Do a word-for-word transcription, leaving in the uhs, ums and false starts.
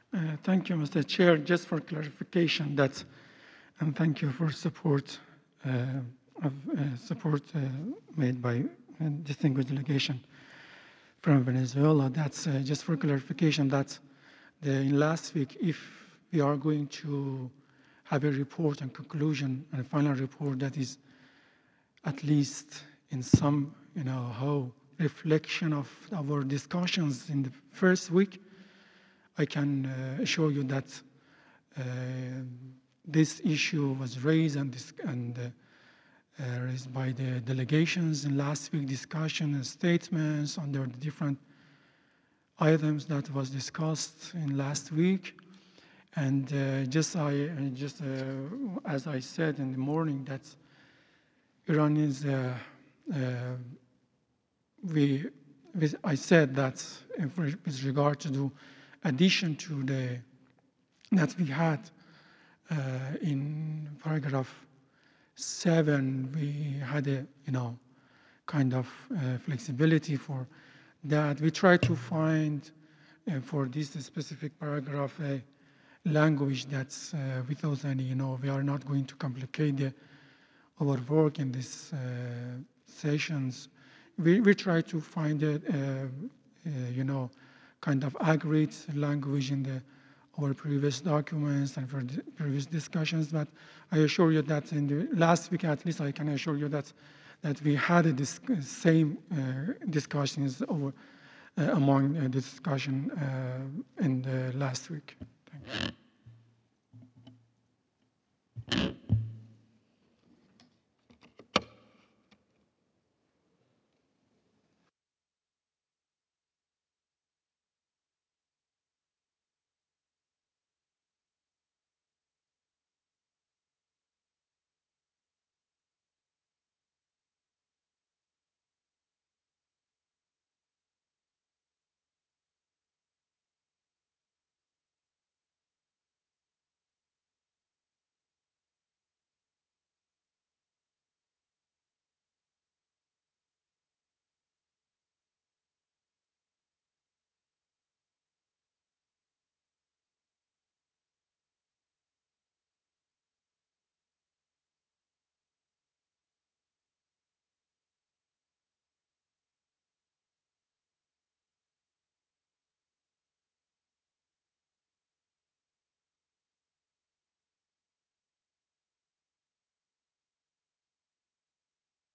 Uh, thank you, Mister Chair. Just for clarification, that, and thank you for support uh, of uh, support uh, made by a distinguished delegation from Venezuela. That's uh, just for clarification. That the, in last week, if we are going to have a report and conclusion and a final report that is at least in some, you know, how reflection of our discussions in the first week, I can uh, assure you that uh, this issue was raised and, dis and uh, uh, raised by the delegations in last week discussion and statements under the different items that was discussed in last week. And uh, just I just uh, as I said in the morning, that Iran is uh, uh, we, we I said that with regard to the addition to the that we had uh, in paragraph seven, we had a you know kind of uh, flexibility for that. We try to find uh, for this specific paragraph a language that's uh, without any, you know, we are not going to complicate the, our work in these uh, sessions. We, we try to find a, uh, uh, you know, kind of accurate language in the our previous documents and for the previous discussions, but I assure you that in the last week, at least I can assure you that that we had a dis same uh, discussions over uh, among uh, the discussion uh, in the last week. Thank you.